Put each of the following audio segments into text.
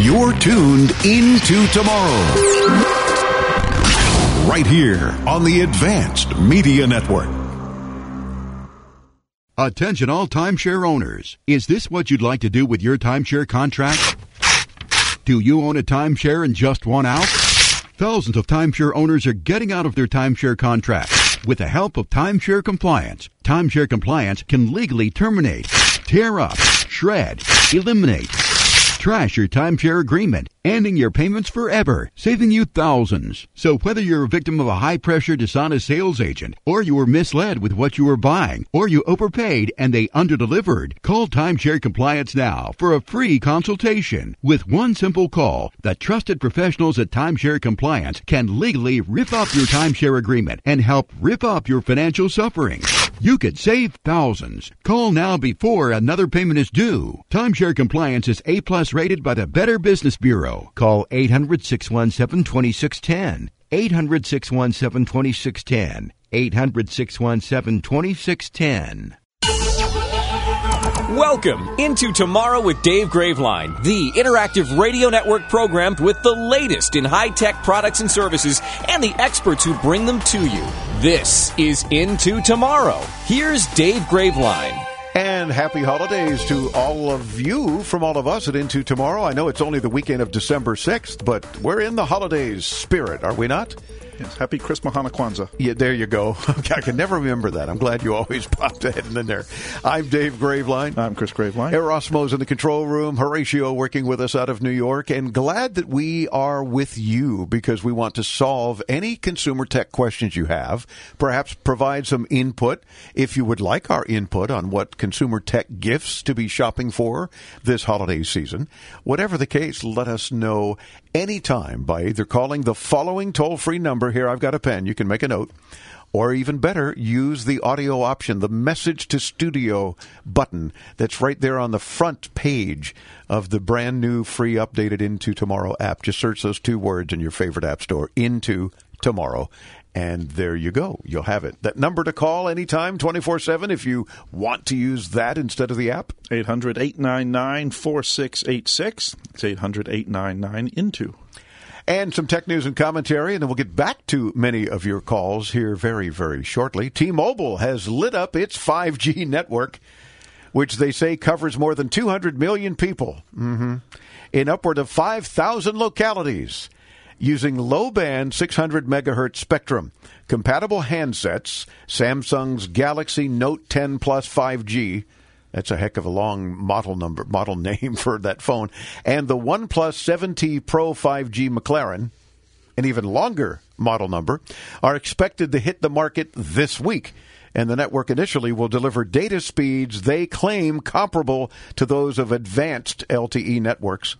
You're tuned into tomorrow. Right here on the Advanced Media Network. Attention all timeshare owners. Is this what you'd like to do with your timeshare contract? Do you own a timeshare and just want out? Thousands of timeshare owners are getting out of their timeshare contracts. With the help of Timeshare Compliance, Timeshare Compliance can legally terminate, tear up, shred, eliminate, trash your timeshare agreement, ending your payments forever, saving you thousands. So whether you're a victim of a high-pressure, dishonest sales agent, or you were misled with what you were buying, or you overpaid and they underdelivered, call Timeshare Compliance now for a free consultation. With one simple call, the trusted professionals at Timeshare Compliance can legally rip up your timeshare agreement and help rip up your financial suffering. You could save thousands. Call now before another payment is due. Timeshare Compliance is A+ rated by the Better Business Bureau. Call 800-617-2610. 800-617-2610. 800-617-2610. Welcome into Tomorrow with Dave Graveline, the interactive radio network program with the latest in high-tech products and services and the experts who bring them to you. This is Into Tomorrow. Here's Dave Graveline. And happy holidays to all of you from all of us at Into Tomorrow. I know it's only the weekend of December 6th, but we're in the holidays spirit, are we not? Yes, happy Christmas, Mahana Kwanzaa. Yeah, there you go. I can never remember that. I'm glad you always popped ahead in there. I'm Dave Graveline. I'm Chris Graveline. Erasmo's in the control room. Horatio working with us out of New York. And glad that we are with you because we want to solve any consumer tech questions you have. Perhaps provide some input if you would like our input on what consumer tech gifts to be shopping for this holiday season. Whatever the case, let us know anytime by either calling the following toll-free number. Here, I've got a pen. You can make a note. Or even better, use the audio option, the Message to Studio button that's right there on the front page of the brand new free updated Into Tomorrow app. Just search those two words in your favorite app store, Into Tomorrow. And there you go. You'll have it. That number to call anytime, 24/7, if you want to use that instead of the app. 800-899-4686. It's 800-899-INTO. And some tech news and commentary, and then we'll get back to many of your calls here very, very shortly. T-Mobile has lit up its 5G network, which they say covers more than 200 million people in upward of 5,000 localities using low-band 600 megahertz spectrum. Compatible handsets, Samsung's Galaxy Note 10 Plus 5G, that's a heck of a long model name for that phone. And the OnePlus 7T Pro 5G McLaren, an even longer model number, are expected to hit the market this week. And the network initially will deliver data speeds they claim comparable to those of advanced LTE networks,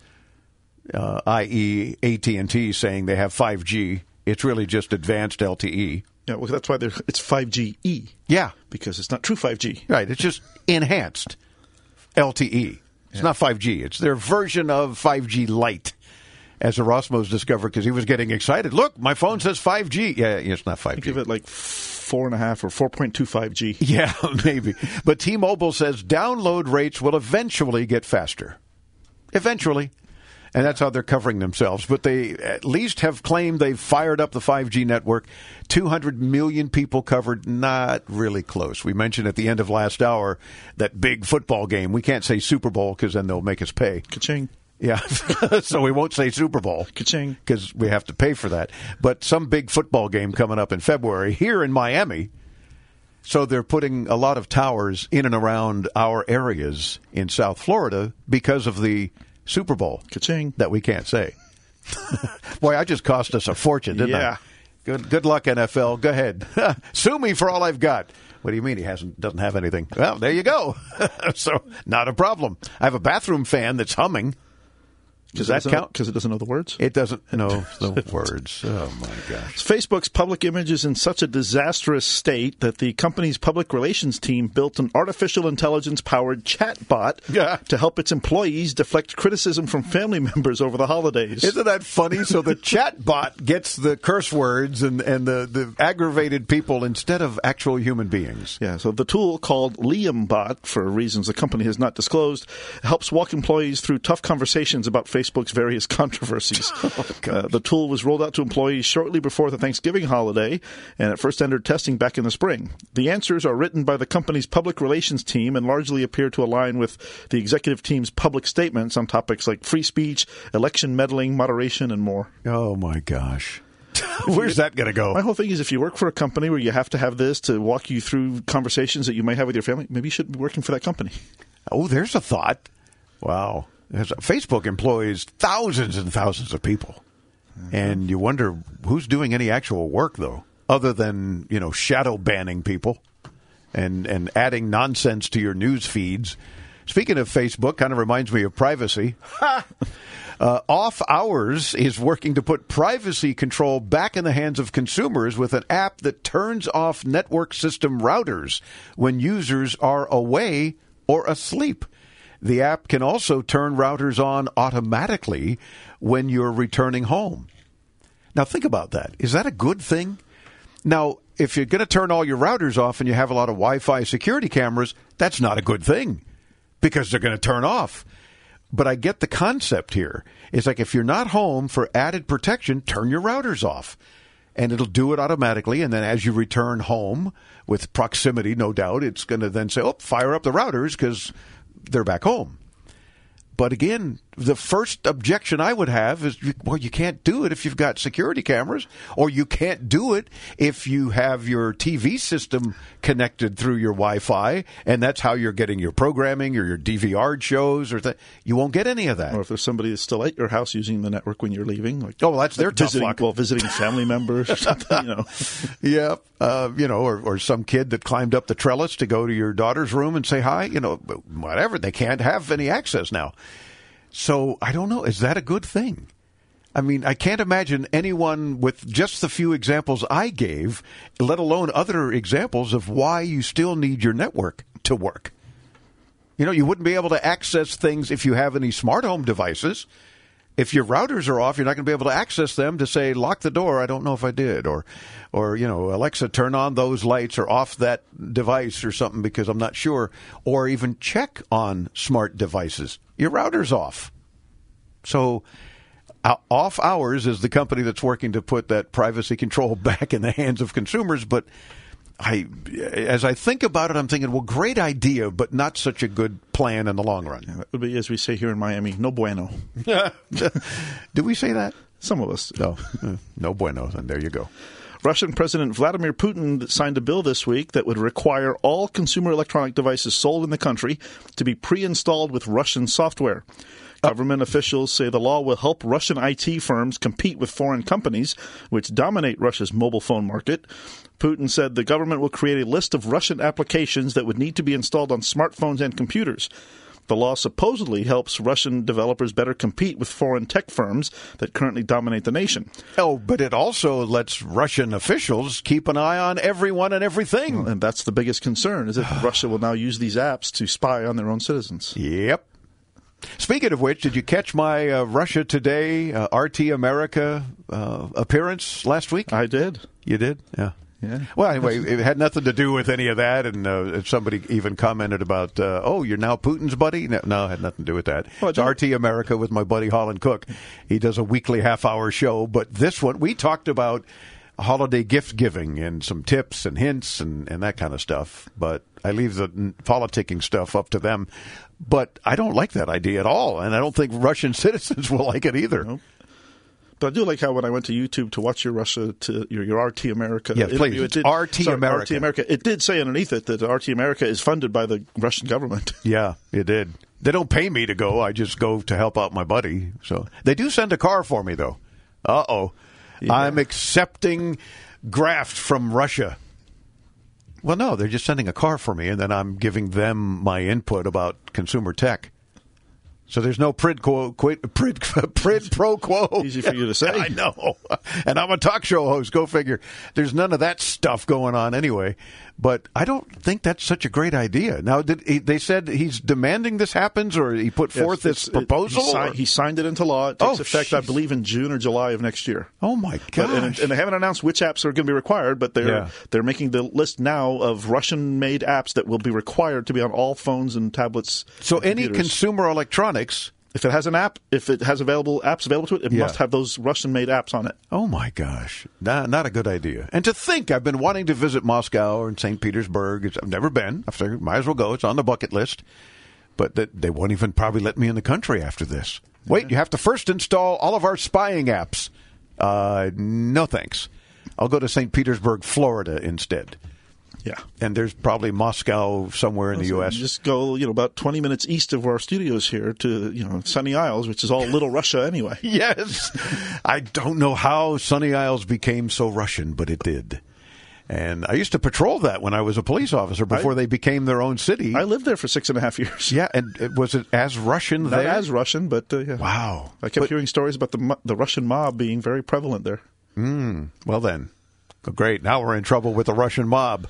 i.e. AT&T saying they have 5G. It's really just advanced LTE. Yeah, well, that's why it's 5GE. Yeah. Because it's not true 5G. Right. It's just enhanced LTE. It's not 5G. It's their version of 5G Lite, as Erasmo's discovered, because he was getting excited. Look, my phone says 5G. Yeah, it's not 5G. Give it like 4.5 or 4.25G. Yeah, maybe. But T-Mobile says download rates will eventually get faster. Eventually. And that's how they're covering themselves. But they at least have claimed they've fired up the 5G network. 200 million people covered. Not really close. We mentioned at the end of last hour that big football game. We can't say Super Bowl because then they'll make us pay. Ka-ching. Yeah, so we won't say Super Bowl. Ka-ching. Because we have to pay for that. But some big football game coming up in February here in Miami. So they're putting a lot of towers in and around our areas in South Florida because of the Super Bowl. Ka-ching. That we can't say. Boy, I just cost us a fortune, didn't I? Good luck, NFL. Go ahead. Sue me for all I've got. What do you mean he doesn't have anything? Well, there you go. So, not a problem. I have a bathroom fan that's humming. Does that count? Because it doesn't know the words? It doesn't know the words. Oh, my gosh. Facebook's public image is in such a disastrous state that the company's public relations team built an artificial intelligence-powered chatbot to help its employees deflect criticism from family members over the holidays. Isn't that funny? So the chatbot gets the curse words and the aggravated people instead of actual human beings. Yeah, so the tool, called LiamBot, for reasons the company has not disclosed, helps walk employees through tough conversations about Facebook Facebook's various controversies. The tool was rolled out to employees shortly before the Thanksgiving holiday, and it first entered testing back in the spring. The answers are written by the company's public relations team and largely appear to align with the executive team's public statements on topics like free speech, election meddling, moderation, and more. Oh, my gosh. Where's that going to go? My whole thing is if you work for a company where you have to have this to walk you through conversations that you might have with your family, maybe you shouldn't be working for that company. Oh, there's a thought. Wow. Facebook employs thousands and thousands of people. And you wonder who's doing any actual work, though, other than, shadow banning people and adding nonsense to your news feeds. Speaking of Facebook, kind of reminds me of privacy. Off Hours is working to put privacy control back in the hands of consumers with an app that turns off network system routers when users are away or asleep. The app can also turn routers on automatically when you're returning home. Now, think about that. Is that a good thing? Now, if you're going to turn all your routers off and you have a lot of Wi-Fi security cameras, that's not a good thing because they're going to turn off. But I get the concept here. It's like if you're not home for added protection, turn your routers off. And it'll do it automatically. And then as you return home with proximity, no doubt, it's going to then say, fire up the routers because they're back home. But again, the first objection I would have is, you can't do it if you've got security cameras, or you can't do it if you have your TV system connected through your Wi-Fi, and that's how you're getting your programming or your DVR shows. You won't get any of that. Or if there's somebody that's still at your house using the network when you're leaving. That's their tough luck. Well, visiting family members or something, Yeah, or some kid that climbed up the trellis to go to your daughter's room and say hi, whatever. They can't have any access now. So I don't know. Is that a good thing? I mean, I can't imagine anyone with just the few examples I gave, let alone other examples of why you still need your network to work. You wouldn't be able to access things if you have any smart home devices. If your routers are off, you're not going to be able to access them to say, lock the door, I don't know if I did. Or Alexa, turn on those lights or off that device or something because I'm not sure. Or even check on smart devices. Your router's off. So Off Hours is the company that's working to put that privacy control back in the hands of consumers. But as I think about it, I'm thinking, well, great idea, but not such a good plan in the long run. It would be, as we say here in Miami, no bueno. Do we say that? Some of us. No, no bueno, and there you go. Russian President Vladimir Putin signed a bill this week that would require all consumer electronic devices sold in the country to be pre-installed with Russian software. Government officials say the law will help Russian IT firms compete with foreign companies, which dominate Russia's mobile phone market. Putin said the government will create a list of Russian applications that would need to be installed on smartphones and computers. The law supposedly helps Russian developers better compete with foreign tech firms that currently dominate the nation. Oh, but it also lets Russian officials keep an eye on everyone and everything. Well, and that's the biggest concern, is that Russia will now use these apps to spy on their own citizens. Yep. Speaking of which, did you catch my Russia Today, RT America appearance last week? I did. You did? Yeah. Yeah. Well, anyway, it had nothing to do with any of that, and somebody even commented about, you're now Putin's buddy? No, it had nothing to do with that. Well, it's RT America with my buddy Holland Cook. He does a weekly half-hour show, but this one, we talked about holiday gift giving and some tips and hints and that kind of stuff, but I leave the politicking stuff up to them. But I don't like that idea at all, and I don't think Russian citizens will like it either. Nope. But I do like how when I went to YouTube to watch your RT America interview, please, it's RT America. It did say underneath it that RT America is funded by the Russian government. Yeah, it did. They don't pay me to go. I just go to help out my buddy. So they do send a car for me, though. Uh-oh. Yeah. I'm accepting graft from Russia. Well, no, they're just sending a car for me, and then I'm giving them my input about consumer tech. So there's no prid pro quo. Easy for you to say. I know. And I'm a talk show host. Go figure. There's none of that stuff going on anyway. But I don't think that's such a great idea. Now, they said he's demanding this happens, or he put forth this proposal? He signed it into law. It takes effect, I believe, in June or July of next year. Oh, my gosh. And they haven't announced which apps are going to be required, but they're making the list now of Russian-made apps that will be required to be on all phones and tablets. So any consumer electronics If it has an app, if it has apps available to it, it must have those Russian-made apps on it. Oh, my gosh. Not a good idea. And to think, I've been wanting to visit Moscow or St. Petersburg. I've never been. I figured, might as well go. It's on the bucket list. But they won't even probably let me in the country after this. Wait, you have to first install all of our spying apps. No thanks. I'll go to St. Petersburg, Florida instead. Yeah. And there's probably Moscow somewhere in the U.S. Just go, about 20 minutes east of our studios here to, Sunny Isles, which is all Little Russia anyway. Yes. I don't know how Sunny Isles became so Russian, but it did. And I used to patrol that when I was a police officer before they became their own city. I lived there for 6.5 years. Yeah, and was it as Russian there? Not as Russian, but yeah. Wow. I kept hearing stories about the Russian mob being very prevalent there. Well then. Great. Now we're in trouble with the Russian mob.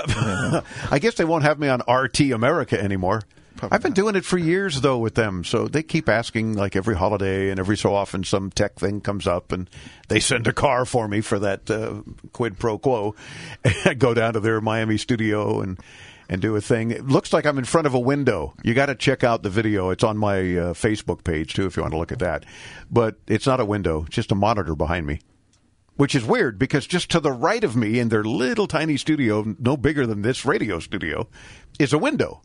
I guess they won't have me on RT America anymore. I've been doing it for years, though, with them. So they keep asking, like, every holiday and every so often some tech thing comes up, and they send a car for me for that quid pro quo. I go down to their Miami studio and do a thing. It looks like I'm in front of a window. You got to check out the video. It's on my Facebook page, too, if you want to look at that. But it's not a window. It's just a monitor behind me. Which is weird, because just to the right of me in their little tiny studio, no bigger than this radio studio, is a window.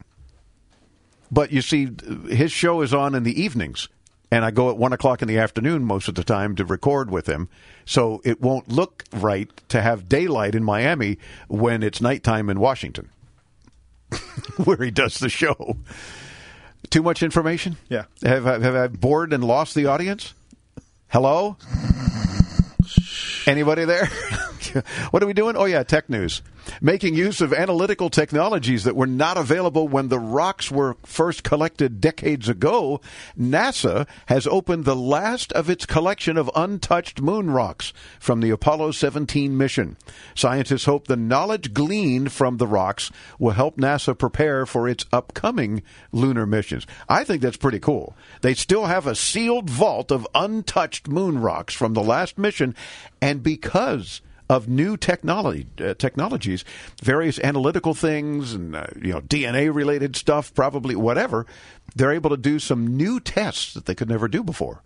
But you see, his show is on in the evenings, and I go at 1 o'clock in the afternoon most of the time to record with him. So it won't look right to have daylight in Miami when it's nighttime in Washington, where he does the show. Too much information? Yeah. Have I bored and lost the audience? Hello? Anybody there? What are we doing? Oh, yeah, tech news. Making use of analytical technologies that were not available when the rocks were first collected decades ago, NASA has opened the last of its collection of untouched moon rocks from the Apollo 17 mission. Scientists hope the knowledge gleaned from the rocks will help NASA prepare for its upcoming lunar missions. I think that's pretty cool. They still have a sealed vault of untouched moon rocks from the last mission, and because of new technologies, various analytical things and DNA-related stuff, probably whatever, they're able to do some new tests that they could never do before.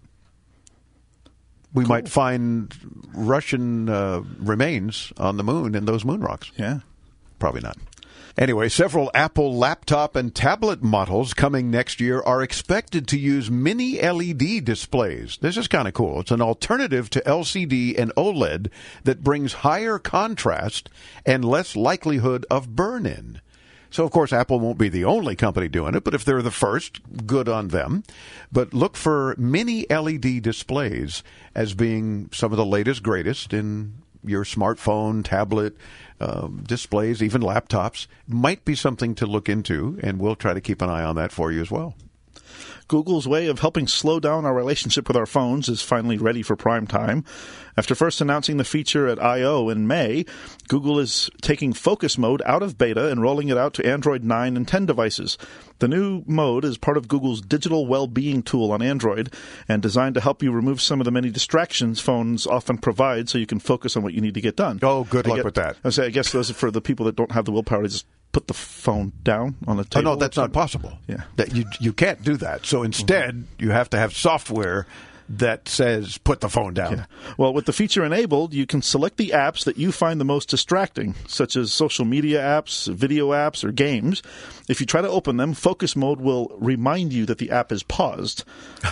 We might find Russian remains on the moon in those moon rocks. Yeah. Probably not. Anyway, several Apple laptop and tablet models coming next year are expected to use mini LED displays. This is kind of cool. It's an alternative to LCD and OLED that brings higher contrast and less likelihood of burn-in. So, of course, Apple won't be the only company doing it, but if they're the first, good on them. But look for mini LED displays as being some of the latest, greatest in your smartphone, tablet, displays, even laptops. Might be something to look into, and we'll try to keep an eye on that for you as well. Google's way of helping slow down our relationship with our phones is finally ready for prime time. After first announcing the feature at I.O. in May, Google is taking Focus Mode out of beta and rolling it out to Android 9 and 10 devices. The new mode is part of Google's digital well-being tool on Android and designed to help you remove some of the many distractions phones often provide so you can focus on what you need to get done. Oh, good luck with that. I guess those are for the people that don't have the willpower to just put the phone down on the table. Oh, no, that's not possible. Yeah. That you can't do that. So instead, you have to have software that says put the phone down. Yeah. Well, with the feature enabled, you can select the apps that you find the most distracting, such as social media apps, video apps, or games. If you try to open them, Focus Mode will remind you that the app is paused.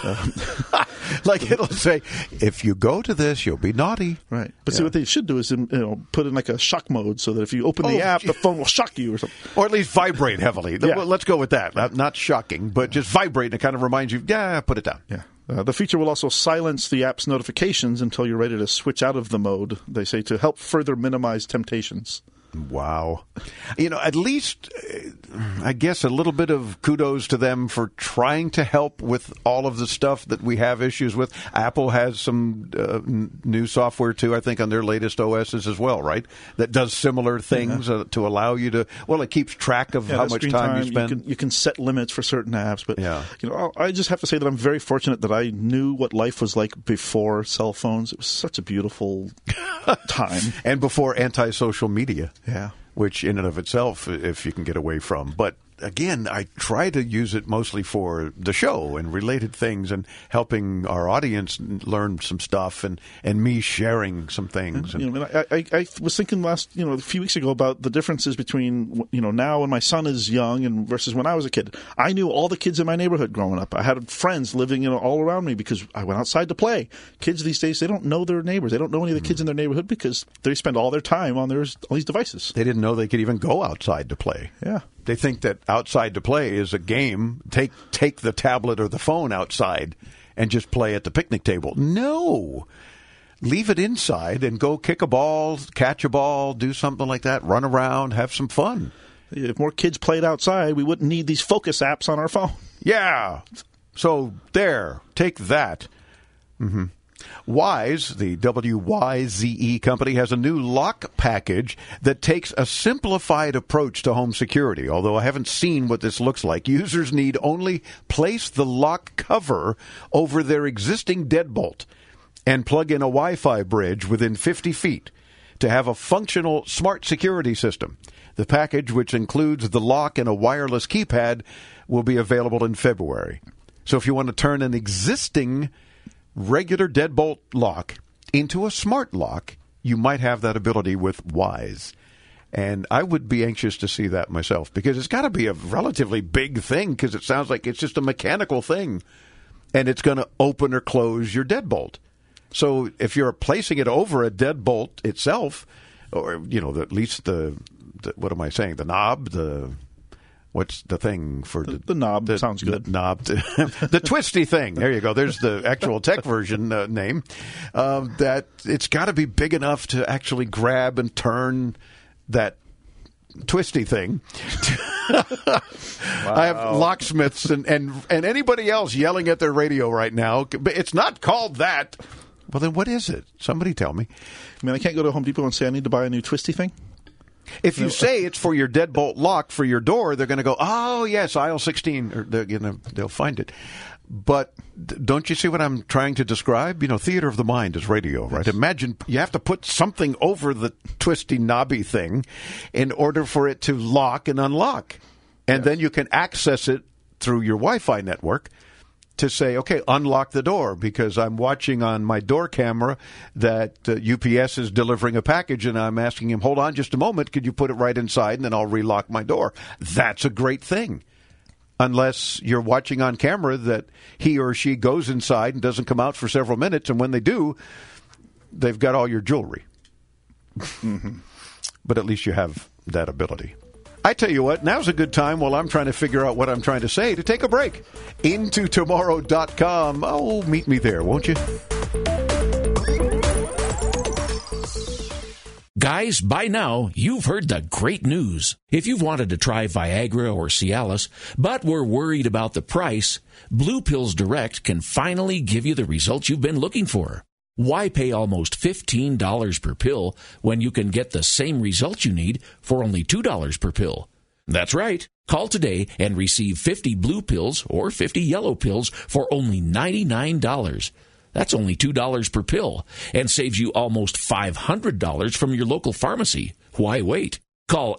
Like it'll say, if you go to this, you'll be naughty. Right. But see, what they should do is put in like a shock mode so that if you open the app, the phone will shock you or something. Or at least vibrate heavily. Yeah. Well, let's go with that. Not shocking, but just vibrate, and it kind of reminds you, put it down. Yeah. The feature will also silence the app's notifications until you're ready to switch out of the mode, they say, to help further minimize temptations. Wow. At least, I guess, a little bit of kudos to them for trying to help with all of the stuff that we have issues with. Apple has some new software, too, I think, on their latest OSs as well, right? That does similar things to allow you to, it keeps track of how much time you spend. You can set limits for certain apps, but I just have to say that I'm very fortunate that I knew what life was like before cell phones. It was such a beautiful time. And before anti-social media. Yeah. Which in and of itself, if you can get away from. But again, I try to use it mostly for the show and related things and helping our audience learn some stuff and me sharing some things. I was thinking a few weeks ago about the differences between, now when my son is young and versus when I was a kid. I knew all the kids in my neighborhood growing up. I had friends living, all around me because I went outside to play. Kids these days, they don't know their neighbors. They don't know any of the kids in their neighborhood because they spend all their time on all these devices. They didn't know they could even go outside to play. Yeah. They think that outside to play is a game. Take the tablet or the phone outside and just play at the picnic table. No. Leave it inside and go kick a ball, catch a ball, do something like that, run around, have some fun. If more kids played outside, we wouldn't need these focus apps on our phone. Yeah. So there, take that. Mm-hmm. Wyze, the W-Y-Z-E company, has a new lock package that takes a simplified approach to home security. Although I haven't seen what this looks like, users need only place the lock cover over their existing deadbolt and plug in a Wi-Fi bridge within 50 feet to have a functional smart security system. The package, which includes the lock and a wireless keypad, will be available in February. So if you want to turn an existing regular deadbolt lock into a smart lock, you might have that ability with Wyze. And I would be anxious to see that myself because it's got to be a relatively big thing because it sounds like it's just a mechanical thing and it's going to open or close your deadbolt. So if you're placing it over a deadbolt itself, or, at least the what am I saying, the knob, what's the thing for the knob? Sounds good. The knob, the twisty thing. There you go. There's the actual tech version name. That it's got to be big enough to actually grab and turn that twisty thing. Wow. I have locksmiths and anybody else yelling at their radio right now. But it's not called that. Well, then what is it? Somebody tell me. I can't go to Home Depot and say I need to buy a new twisty thing. If you say it's for your deadbolt lock for your door, they're going to go, oh, yes, aisle 16. Or they'll find it. But don't you see what I'm trying to describe? Theater of the mind is radio, right? Yes. Imagine you have to put something over the twisty, knobby thing in order for it to lock and unlock. And then you can access it through your Wi-Fi network to say, okay, unlock the door because I'm watching on my door camera that UPS is delivering a package and I'm asking him, hold on just a moment, could you put it right inside and then I'll relock my door. That's a great thing. Unless you're watching on camera that he or she goes inside and doesn't come out for several minutes, and when they do, they've got all your jewelry. Mm-hmm. But at least you have that ability. I tell you what, now's a good time while I'm trying to figure out what I'm trying to say to take a break. IntoTomorrow.com. Oh, meet me there, won't you? Guys, by now, you've heard the great news. If you've wanted to try Viagra or Cialis, but were worried about the price, Blue Pills Direct can finally give you the results you've been looking for. Why pay almost $15 per pill when you can get the same results you need for only $2 per pill? That's right. Call today and receive 50 blue pills or 50 yellow pills for only $99. That's only $2 per pill and saves you almost $500 from your local pharmacy. Why wait? Call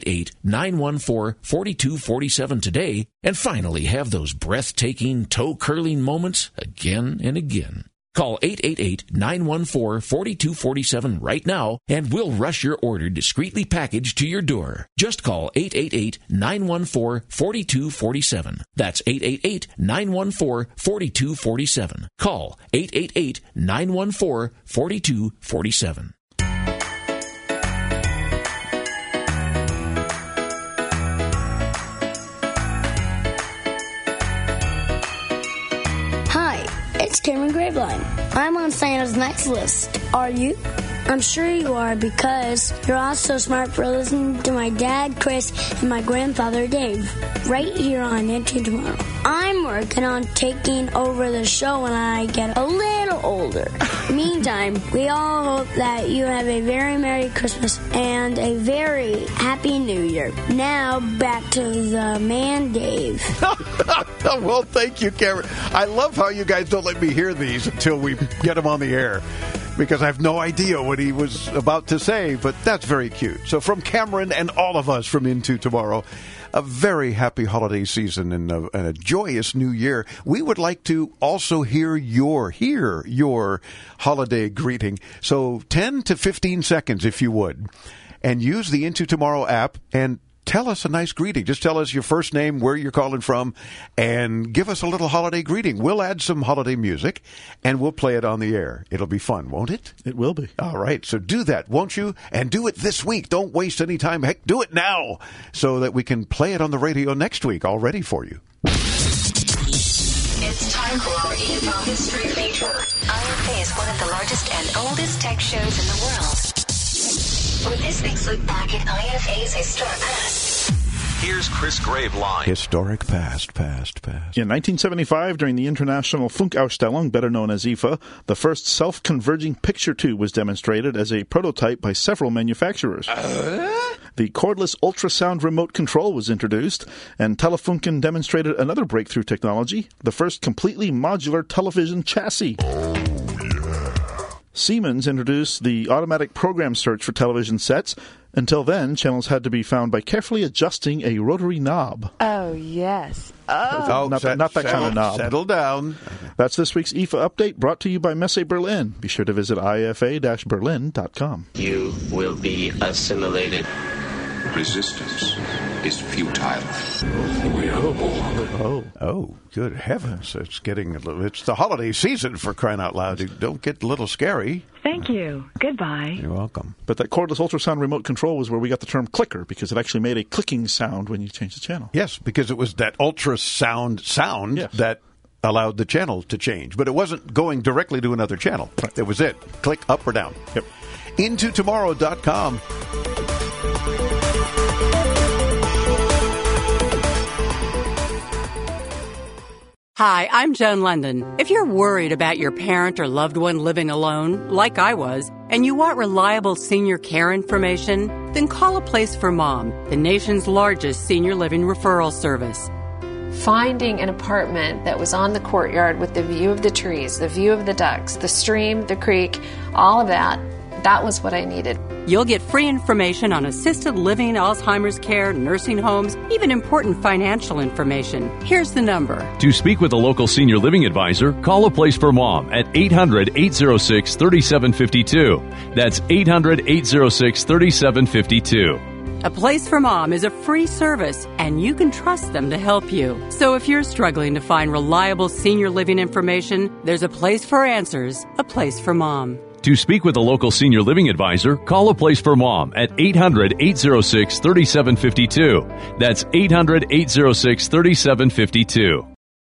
888-914-4247 today and finally have those breathtaking, toe-curling moments again and again. Call 888-914-4247 right now, and we'll rush your order discreetly packaged to your door. Just call 888-914-4247. That's 888-914-4247. Call 888-914-4247. It's Cameron Graveline. I'm on Santa's next list. Are you? I'm sure you are because you're all so smart for listening to my dad, Chris, and my grandfather, Dave, right here on Into Tomorrow. I'm working on taking over the show when I get a little older. Meantime, we all hope that you have a very Merry Christmas and a very Happy New Year. Now, back to the man, Dave. Well, thank you, Cameron. I love how you guys don't let me hear these until we get them on the air, because I have no idea what he was about to say, but that's very cute. So from Cameron and all of us from Into Tomorrow, a very happy holiday season and a joyous new year. We would like to also hear your holiday greeting. So 10 to 15 seconds, if you would, and use the Into Tomorrow app and tell us a nice greeting. Just tell us your first name, where you're calling from, and give us a little holiday greeting. We'll add some holiday music, and we'll play it on the air. It'll be fun, won't it? It will be. All right, so do that, won't you? And do it this week. Don't waste any time. Heck, do it now so that we can play it on the radio next week, all ready for you. It's time for our Info History feature. IFA is one of the largest and oldest tech shows in the world. With this week's look back at IFA's historic past. Here's Chris Graveline. Historic past. In 1975, during the International Funkausstellung, better known as IFA, the first self-converging picture tube was demonstrated as a prototype by several manufacturers. The cordless ultrasound remote control was introduced, and Telefunken demonstrated another breakthrough technology, the first completely modular television chassis. Siemens introduced the automatic program search for television sets. Until then, channels had to be found by carefully adjusting a rotary knob. Oh, yes. Not that kind of knob. Settle down. That's this week's IFA update, brought to you by Messe Berlin. Be sure to visit ifa-berlin.com. You will be assimilated. Resistance is futile. Oh, good heavens. It's the holiday season, for crying out loud. Don't get a little scary. Thank you. Goodbye. You're welcome. But that cordless ultrasound remote control was where we got the term clicker, because it actually made a clicking sound when you changed the channel. Yes, because it was that ultrasound sound that allowed the channel to change. But it wasn't going directly to another channel. Right. That was it. Click up or down. Yep. IntoTomorrow.com. Hi, I'm Joan London. If you're worried about your parent or loved one living alone, like I was, and you want reliable senior care information, then call A Place for Mom, the nation's largest senior living referral service. Finding an apartment that was on the courtyard with the view of the trees, the view of the ducks, the stream, the creek, all of that, that was what I needed. You'll get free information on assisted living, Alzheimer's care, nursing homes, even important financial information. Here's the number. To speak with a local senior living advisor, call A Place for Mom at 800-806-3752. That's 800-806-3752. A Place for Mom is a free service, and you can trust them to help you. So if you're struggling to find reliable senior living information, there's a place for answers, A Place for Mom. To speak with a local senior living advisor, call A Place for Mom at 800-806-3752. That's 800-806-3752.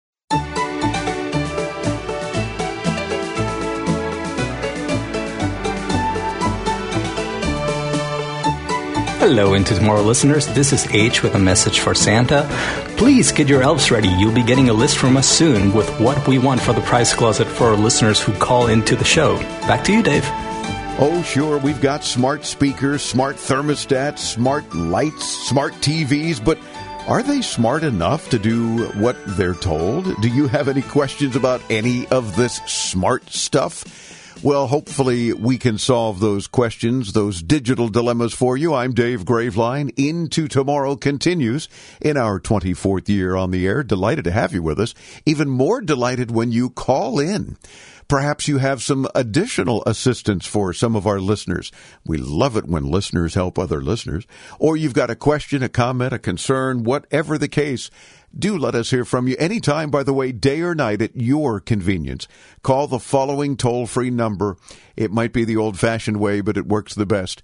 Hello, Into Tomorrow listeners. This is H with a message for Santa. Please get your elves ready. You'll be getting a list from us soon with what we want for the prize closet for our listeners who call into the show. Back to you, Dave. Oh, sure. We've got smart speakers, smart thermostats, smart lights, smart TVs, but are they smart enough to do what they're told? Do you have any questions about any of this smart stuff? Well, hopefully we can solve those questions, those digital dilemmas for you. I'm Dave Graveline. Into Tomorrow continues in our 24th year on the air. Delighted to have you with us. Even more delighted when you call in. Perhaps you have some additional assistance for some of our listeners. We love it when listeners help other listeners. Or you've got a question, a comment, a concern, whatever the case. Do let us hear from you anytime, by the way, day or night at your convenience. Call the following toll-free number. It might be the old-fashioned way, but it works the best.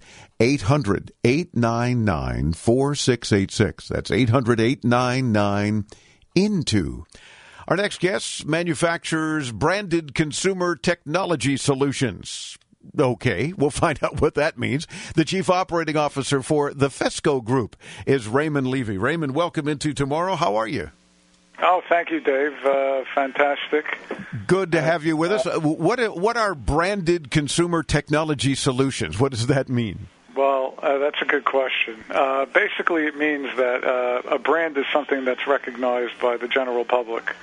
800-899-4686. That's 800-899-INTO. Our next guest manufactures branded consumer technology solutions. Okay, we'll find out what that means. The Chief Operating Officer for the Fesco Group is Raymond Levy. Raymond, welcome into Tomorrow. How are you? Oh, thank you, Dave. Fantastic. Good to have you with us. What are branded consumer technology solutions? What does that mean? Well, that's a good question. Basically, it means that a brand is something that's recognized by the general public.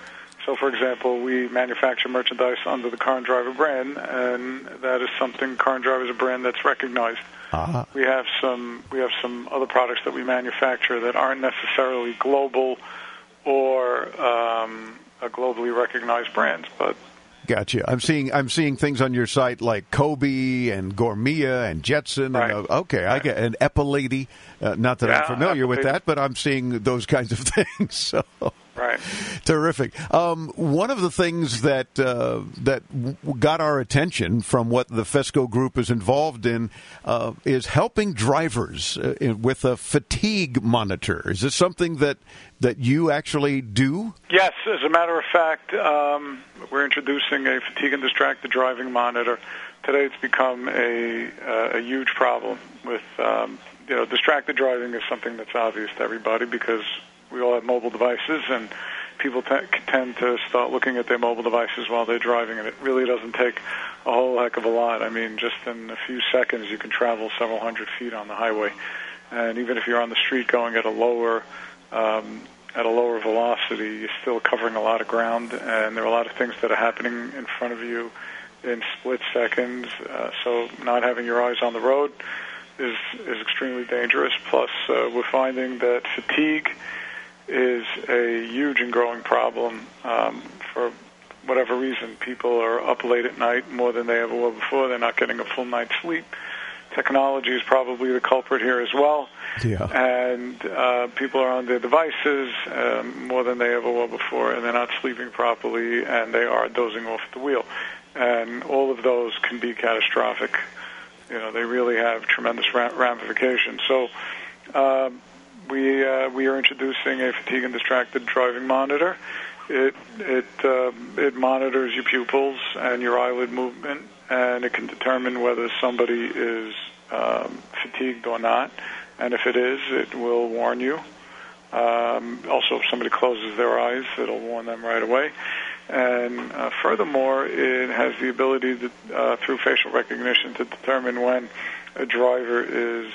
So, for example, we manufacture merchandise under the Car and Driver brand, and that is something Car and Driver is a brand that's recognized. Uh-huh. We have some other products that we manufacture that aren't necessarily global or a globally recognized brands, but. Gotcha. I'm seeing things on your site like Kobe and Gourmia and Jetson. Right. And, I get an Epilady. Not that I'm familiar with that, but I'm seeing those kinds of things. So. Right. Terrific. One of the things that got our attention from what the Fesco Group is involved in is helping drivers with a fatigue monitor. Is this something that you actually do? Yes. As a matter of fact, we're introducing a fatigue and distracted driving monitor. Today it's become a huge problem with, distracted driving is something that's obvious to everybody because we all have mobile devices, and people tend to start looking at their mobile devices while they're driving, and it really doesn't take a whole heck of a lot. I mean, just in a few seconds, you can travel several hundred feet on the highway, and even if you're on the street going at a lower velocity, you're still covering a lot of ground, and there are a lot of things that are happening in front of you in split seconds. So not having your eyes on the road is extremely dangerous. Plus, we're finding that fatigue is a huge and growing problem for whatever reason. People are up late at night more than they ever were before. They're not getting a full night's sleep. Technology is probably the culprit here as well. Yeah. And people are on their devices more than they ever were before, and they're not sleeping properly, and they are dozing off the wheel. And all of those can be catastrophic. They really have tremendous ramifications. So we are introducing a fatigue and distracted driving monitor. It monitors your pupils and your eyelid movement, and it can determine whether somebody is fatigued or not. And if it is, it will warn you. Also, if somebody closes their eyes, it'll warn them right away. And furthermore, it has the ability to, through facial recognition, to determine when a driver is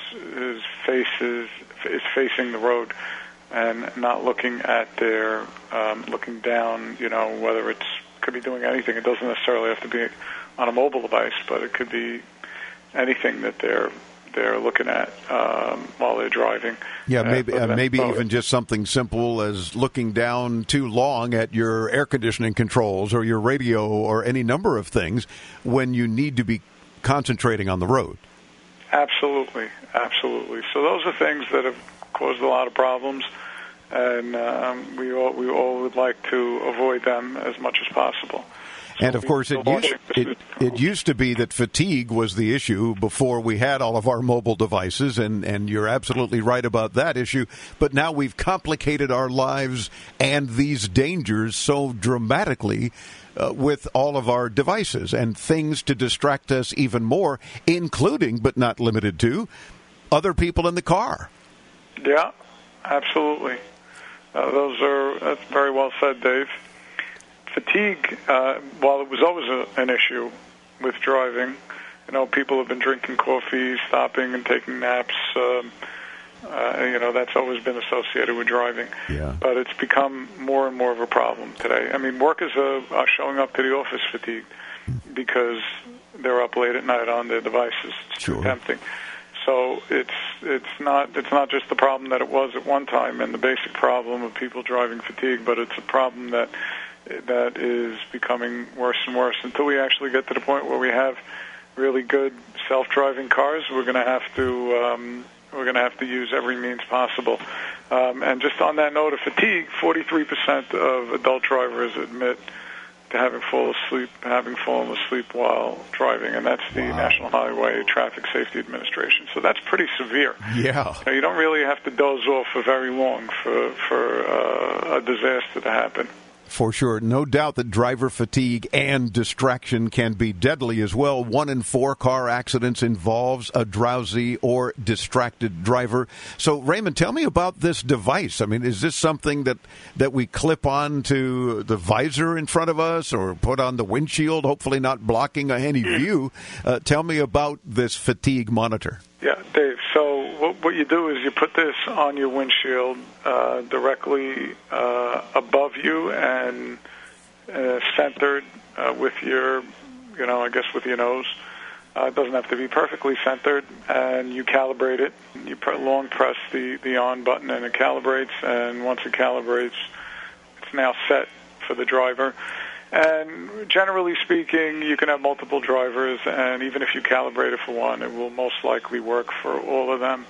facing the road and not looking at looking down. Whether could be doing anything. It doesn't necessarily have to be on a mobile device, but it could be anything that they're looking at while they're driving. Yeah, maybe even just something simple as looking down too long at your air conditioning controls or your radio or any number of things when you need to be concentrating on the road. Absolutely. So those are things that have caused a lot of problems, and we all would like to avoid them as much as possible. And, of course, it used to be that fatigue was the issue before we had all of our mobile devices, and you're absolutely right about that issue. But now we've complicated our lives and these dangers so dramatically with all of our devices and things to distract us even more, including, but not limited to, other people in the car. Yeah, absolutely. That's very well said, Dave. Fatigue, while it was always an issue with driving, people have been drinking coffee, stopping and taking naps. That's always been associated with driving. Yeah. But it's become more and more of a problem today. I mean, workers are showing up to the office fatigued because they're up late at night on their devices. It's too tempting. So it's not just the problem that it was at one time and the basic problem of people driving fatigue, but it's a problem that is becoming worse and worse until we actually get to the point where we have really good self-driving cars. We're going to have to use every means possible. And just on that note of fatigue, 43% of adult drivers admit to having fallen asleep while driving, and that's the National Highway Traffic Safety Administration. So that's pretty severe. Yeah. You don't really have to doze off for very long for a disaster to happen. For sure. No doubt that driver fatigue and distraction can be deadly as well. 1 in 4 car accidents involves a drowsy or distracted driver. So, Raymond, tell me about this device. I mean, is this something that we clip on to the visor in front of us or put on the windshield, hopefully not blocking any view? Tell me about this fatigue monitor. Yeah, Dave. So what you do is you put this on your windshield directly above you, and centered with your, I guess with your nose. It doesn't have to be perfectly centered, and you calibrate it. You long press the on button, and it calibrates, and once it calibrates, it's now set for the driver. And generally speaking, you can have multiple drivers, and even if you calibrate it for one, it will most likely work for all of them,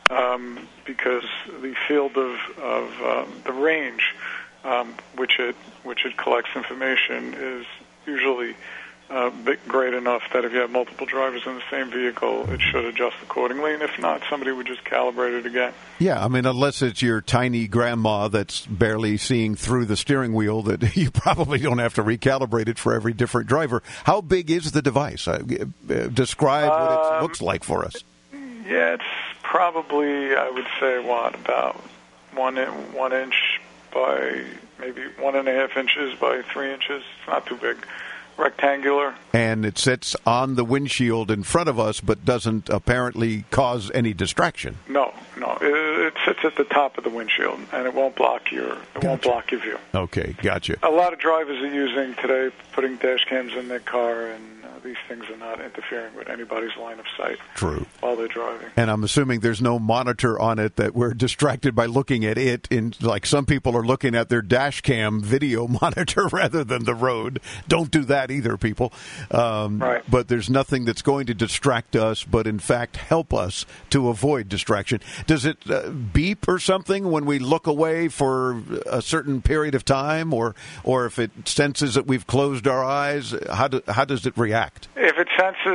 because the field of the range which it collects information is usually great enough that if you have multiple drivers in the same vehicle, it should adjust accordingly. And if not, somebody would just calibrate it again. Yeah, I mean, unless it's your tiny grandma that's barely seeing through the steering wheel, that you probably don't have to recalibrate it for every different driver. How big is the device? Describe what it looks like for us. Yeah, it's probably, I would say, about 1 inch by maybe 1.5 inches by 3 inches. It's not too big. Rectangular. And it sits on the windshield in front of us, but doesn't apparently cause any distraction. No. It sits at the top of the windshield, and it won't block your view. Okay, gotcha. A lot of drivers are using today putting dash cams in their car, and these things are not interfering with anybody's line of sight. True. While they're driving. And I'm assuming there's no monitor on it that we're distracted by looking at it. Like some people are looking at their dash cam video monitor rather than the road. Don't do that either, people. Right. But there's nothing that's going to distract us, but in fact help us to avoid distraction. Does it beep or something when we look away for a certain period of time, or if it senses that we've closed our eyes? How does it react? If it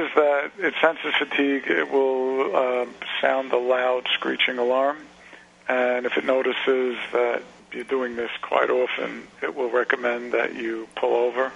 senses fatigue, it will sound a loud screeching alarm, and if it notices that you're doing this quite often, it will recommend that you pull over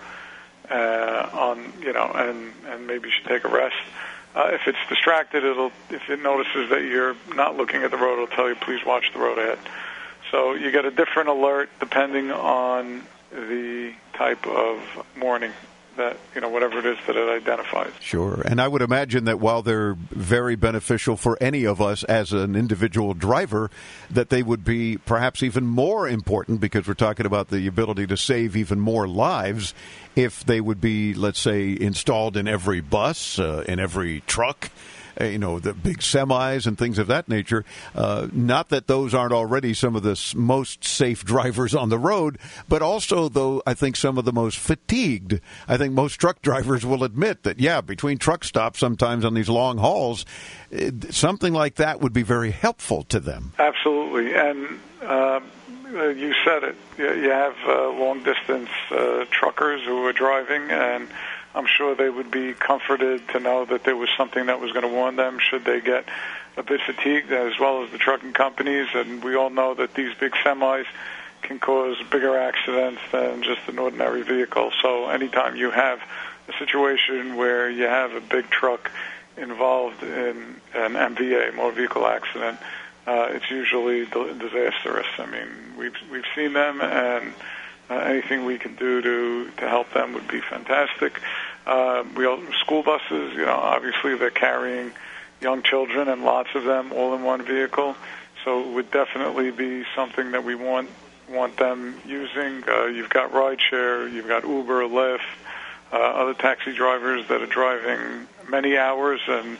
and maybe you should take a rest. If it's distracted, if it notices that you're not looking at the road, it'll tell you, please watch the road ahead. So you get a different alert depending on the type of warning that, whatever it is that it identifies. Sure. And I would imagine that while they're very beneficial for any of us as an individual driver, that they would be perhaps even more important, because we're talking about the ability to save even more lives, if they would be, let's say, installed in every bus, in every truck, the big semis and things of that nature. Not that those aren't already some of the most safe drivers on the road, but also, though, I think some of the most fatigued. I think most truck drivers will admit that, between truck stops sometimes on these long hauls, something like that would be very helpful to them. Absolutely. And you said it. You have long-distance truckers who are driving, and I'm sure they would be comforted to know that there was something that was going to warn them should they get a bit fatigued, as well as the trucking companies. And we all know that these big semis can cause bigger accidents than just an ordinary vehicle. So anytime you have a situation where you have a big truck involved in an MVA, motor vehicle accident, it's usually disastrous. I mean, we've seen them, and anything we can do to help them would be fantastic. School buses, obviously they're carrying young children, and lots of them all in one vehicle. So it would definitely be something that we want them using. You've got rideshare, you've got Uber, Lyft, other taxi drivers that are driving many hours, and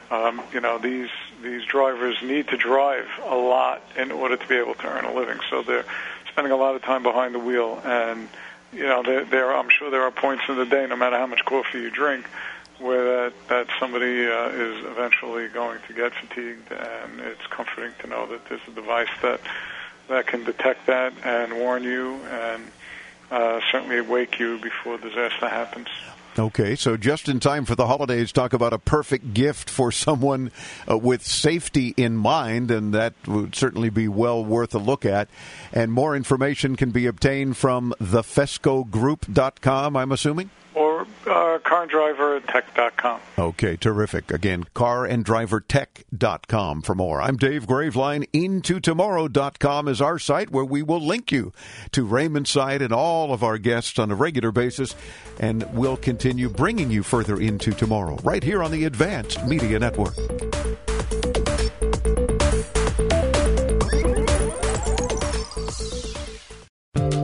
these drivers need to drive a lot in order to be able to earn a living. So they're spending a lot of time behind the wheel, and I'm sure there are points in the day, no matter how much coffee you drink, where that somebody is eventually going to get fatigued, and it's comforting to know that there's a device that can detect that and warn you, and certainly wake you before disaster happens. Okay, so just in time for the holidays, talk about a perfect gift for someone with safety in mind, and that would certainly be well worth a look at. And more information can be obtained from thefescogroup.com, I'm assuming? Or caranddrivertech.com. Okay, terrific. Again, caranddrivertech.com for more. I'm Dave Graveline. IntoTomorrow.com is our site, where we will link you to Raymond's site and all of our guests on a regular basis, and we'll continue bringing you further into tomorrow right here on the Advanced Media Network.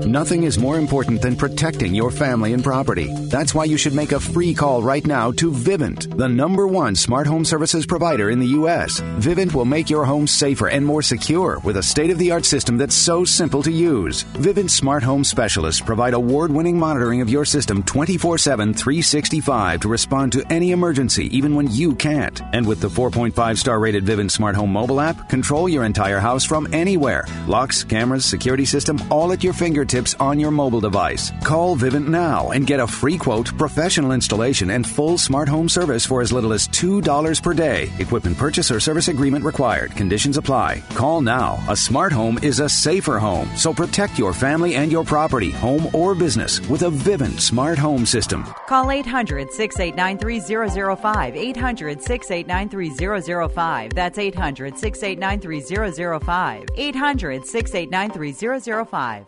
Nothing is more important than protecting your family and property. That's why you should make a free call right now to Vivint, the #1 smart home services provider in the U.S. Vivint will make your home safer and more secure with a state-of-the-art system that's so simple to use. Vivint smart home specialists provide award-winning monitoring of your system 24/7, 365 to respond to any emergency, even when you can't. And with the 4.5-star rated Vivint smart home mobile app, control your entire house from anywhere. Locks, cameras, security system, all at your fingertips on your mobile device. Call Vivint now and get a free quote, professional installation, and full smart home service for as little as $2 per day. Equipment purchase or service agreement required. Conditions apply. Call now. A smart home is a safer home. So protect your family and your property, home or business, with a Vivint smart home system. Call 800-689-3005. 800-689-3005. That's 800-689-3005. 800-689-3005.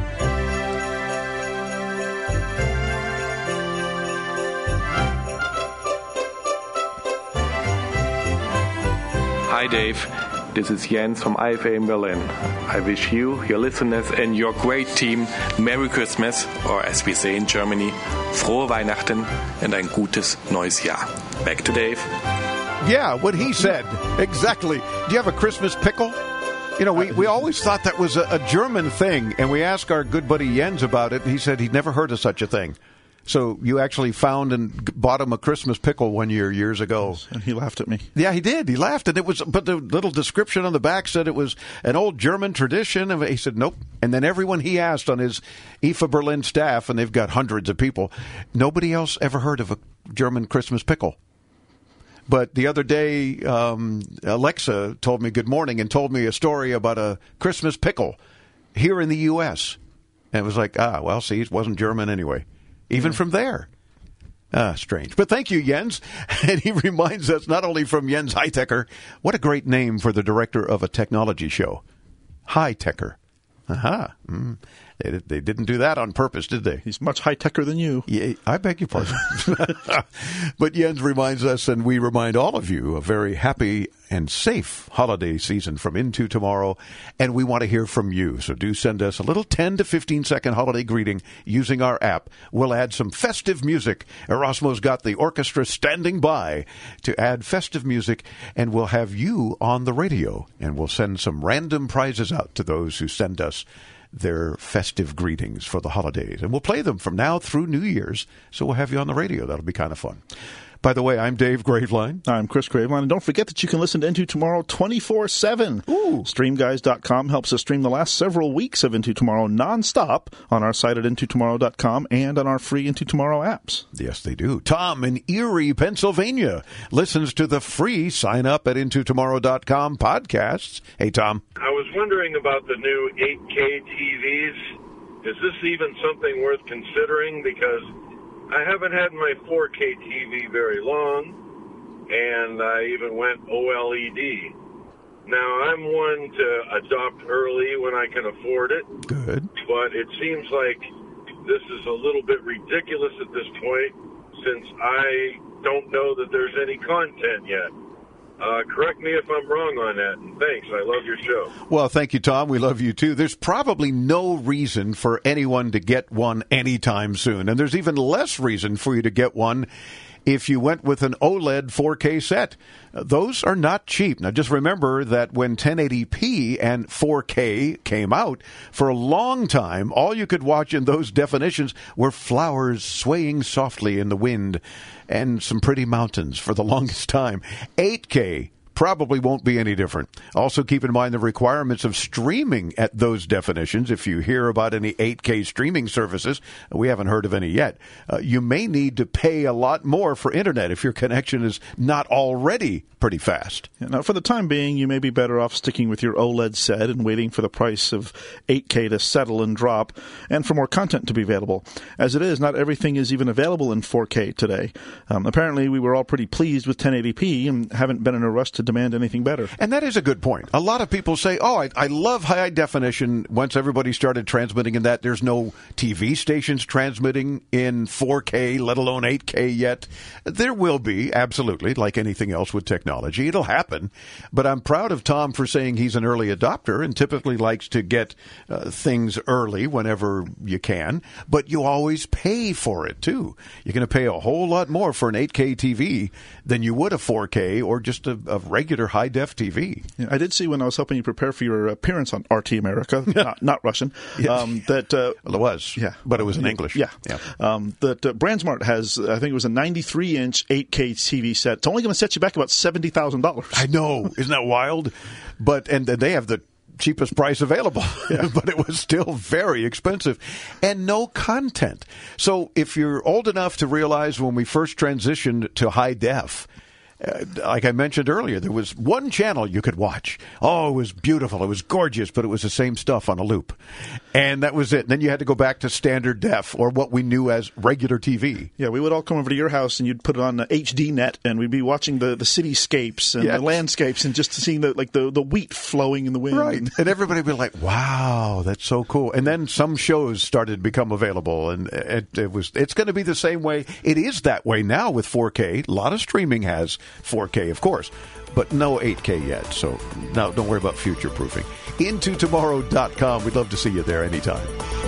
Hi Dave, this is Jens from IFA in Berlin. I wish you, your listeners and your great team Merry Christmas, or as we say in Germany, Frohe Weihnachten and ein gutes neues Jahr. Back to Dave. Yeah, what he said. Exactly. Do you have a Christmas pickle? You know, we always thought that was a German thing, and we asked our good buddy Jens about it, and he said he'd never heard of such a thing. So you actually found and bought him a Christmas pickle one year, years ago. And he laughed at me. Yeah, he did. He laughed. And but the little description on the back said it was an old German tradition. And he said, nope. And then everyone he asked on his IFA Berlin staff, and they've got hundreds of people, nobody else ever heard of a German Christmas pickle. But the other day, Alexa told me good morning and told me a story about a Christmas pickle here in the U.S. And it was like, well, see, it wasn't German anyway. Even from there. Strange. But thank you, Jens. And he reminds us, not only from Jens Hightecker, what a great name for the director of a technology show. Hightecker. Aha. They didn't do that on purpose, did they? He's much high-techer than you. Yeah, I beg your pardon. But Jens reminds us, and we remind all of you, a very happy and safe holiday season from Into Tomorrow, and we want to hear from you. So do send us a little 10 to 15-second holiday greeting using our app. We'll add some festive music. Erasmo's got the orchestra standing by to add festive music, and we'll have you on the radio, and we'll send some random prizes out to those who send us their festive greetings for the holidays. And we'll play them from now through New Year's, so we'll have you on the radio. That'll be kind of fun. By the way, I'm Dave Graveline. I'm Chris Graveline. And don't forget that you can listen to Into Tomorrow 24/7. Streamguys.com helps us stream the last several weeks of Into Tomorrow nonstop on our site at intotomorrow.com and on our free Into Tomorrow apps. Yes, they do. Tom in Erie, Pennsylvania, listens to the free Sign Up at intotomorrow.com podcasts. Hey, Tom. I was wondering about the new 8K TVs. Is this even something worth considering? Because I haven't had my 4K TV very long, and I even went OLED. Now, I'm one to adopt early when I can afford it. Good. But it seems like this is a little bit ridiculous at this point, since I don't know that there's any content yet. Correct me if I'm wrong on that, and thanks. I love your show. Well, thank you, Tom. We love you, too. There's probably no reason for anyone to get one anytime soon, and there's even less reason for you to get one if you went with an OLED 4K set. Those are not cheap. Now, just remember that when 1080p and 4K came out, for a long time, all you could watch in those definitions were flowers swaying softly in the wind and some pretty mountains for the longest time. 8K probably won't be any different. Also, keep in mind the requirements of streaming at those definitions. If you hear about any 8K streaming services, we haven't heard of any yet, you may need to pay a lot more for internet if your connection is not already pretty fast. Now, for the time being, you may be better off sticking with your OLED set and waiting for the price of 8K to settle and drop, and for more content to be available. As it is, not everything is even available in 4K today. Apparently, we were all pretty pleased with 1080p and haven't been in a rush to to demand anything better. And that is a good point. A lot of people say, I love high definition. Once everybody started transmitting in that, there's no TV stations transmitting in 4K, let alone 8K yet. There will be, absolutely, like anything else with technology. It'll happen. But I'm proud of Tom for saying he's an early adopter and typically likes to get things early whenever you can. But you always pay for it, too. You're going to pay a whole lot more for an 8K TV than you would a 4K or just a regular high-def TV. Yeah, I did see when I was helping you prepare for your appearance on RT America, not Russian, that... well, it was, but it was in English. Yeah. That BrandSmart has, I think it was a 93-inch 8K TV set. It's only going to set you back about $70,000. I know. Isn't that wild? And they have the cheapest price available, but it was still very expensive and no content. So if you're old enough to realize when we first transitioned to high def, like I mentioned earlier, there was one channel you could watch. Oh, it was beautiful. It was gorgeous, but it was the same stuff on a loop. And that was it. And then you had to go back to standard def or what we knew as regular TV. Yeah, we would all come over to your house and you'd put it on the HD net and we'd be watching the cityscapes and the landscapes and just seeing the wheat flowing in the wind. Right. And everybody would be like, wow, that's so cool. And then some shows started to become available and it's going to be the same way. It is that way now with 4K. A lot of streaming has 4K, of course, but no 8K yet. So now don't worry about future-proofing. IntoTomorrow.com. We'd love to see you there anytime.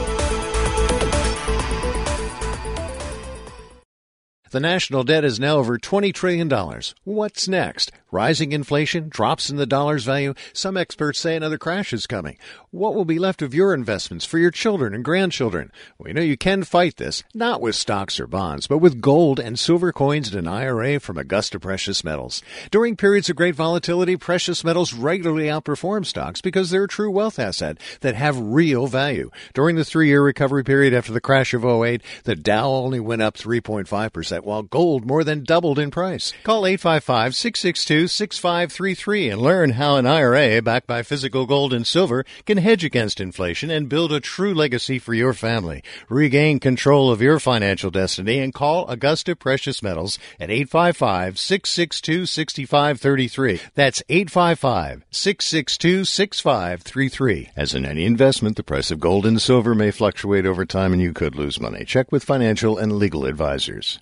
The national debt is now over $20 trillion. What's next? Rising inflation, drops in the dollar's value. Some experts say another crash is coming. What will be left of your investments for your children and grandchildren? We know you can fight this, not with stocks or bonds, but with gold and silver coins in an IRA from Augusta Precious Metals. During periods of great volatility, precious metals regularly outperform stocks because they're a true wealth asset that have real value. During the 3-year recovery period after the crash of 2008, the Dow only went up 3.5%, while gold more than doubled in price. Call 855-662-6533 and learn how an IRA backed by physical gold and silver can hedge against inflation and build a true legacy for your family. Regain control of your financial destiny and call Augusta Precious Metals at 855-662-6533. That's 855-662-6533. As in any investment, the price of gold and silver may fluctuate over time and you could lose money. Check with financial and legal advisors.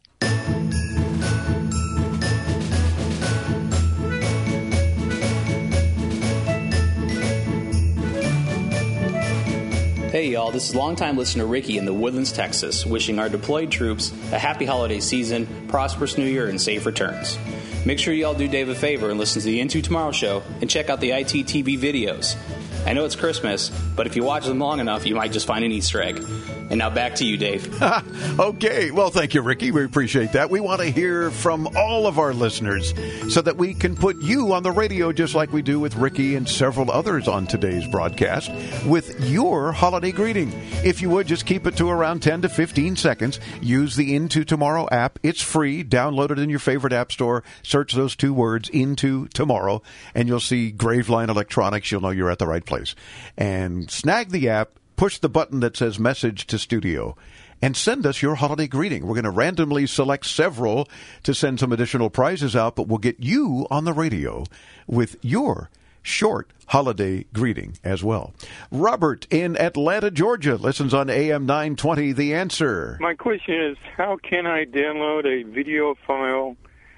Hey y'all, this is longtime listener Ricky in the Woodlands, Texas, wishing our deployed troops a happy holiday season, prosperous new year, and safe returns. Make sure y'all do Dave a favor and listen to the Into Tomorrow show and check out the ITTV videos. I know it's Christmas, but if you watch them long enough, you might just find an Easter egg. And now back to you, Dave. Okay. Well, thank you, Ricky. We appreciate that. We want to hear from all of our listeners so that we can put you on the radio just like we do with Ricky and several others on today's broadcast with your holiday greeting. If you would, just keep it to around 10 to 15 seconds. Use the Into Tomorrow app. It's free. Download it in your favorite app store. Search those 2 words, Into Tomorrow, and you'll see Graveline Electronics. You'll know you're at the right place. And snag the app. Push the button that says Message to Studio and send us your holiday greeting. We're going to randomly select several to send some additional prizes out, but we'll get you on the radio with your short holiday greeting as well. Robert in Atlanta, Georgia, listens on AM 920, The Answer. My question is, how can I download a video file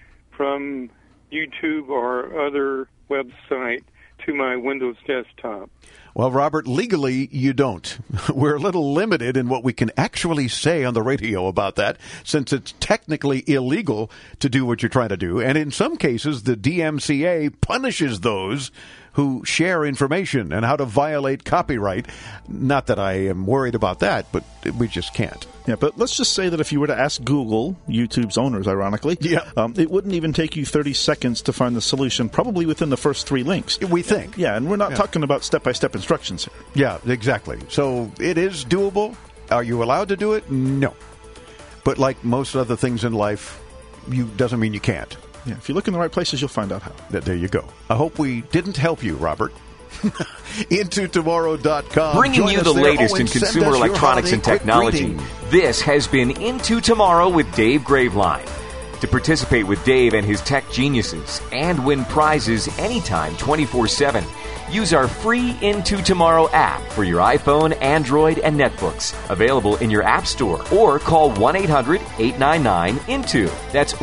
from YouTube or other website to my Windows desktop? Well, Robert, legally, you don't. We're a little limited in what we can actually say on the radio about that, since it's technically illegal to do what you're trying to do. And in some cases, the DMCA punishes those who share information and how to violate copyright. Not that I am worried about that, but we just can't. Yeah, but let's just say that if you were to ask Google, YouTube's owners, ironically, it wouldn't even take you 30 seconds to find the solution, probably within the first 3 links. We think. Yeah, and we're not talking about step-by-step instructions here. Yeah, exactly. So it is doable. Are you allowed to do it? No. But like most other things in life, doesn't mean you can't. Yeah, if you look in the right places, you'll find out how. There you go. I hope we didn't help you, Robert. IntoTomorrow.com. Bringing you the latest in consumer electronics and technology. This has been Into Tomorrow with Dave Graveline. to participate with Dave and his tech geniuses and win prizes anytime 24/7. Use our free Into Tomorrow app for your iPhone, Android, and netbooks. Available in your app store or call 1-800-899-INTO. That's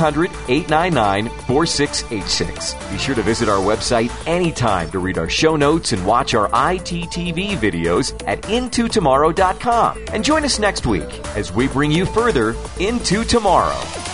1-800-899-4686. Be sure to visit our website anytime to read our show notes and watch our ITTV videos at intotomorrow.com. And join us next week as we bring you further into tomorrow.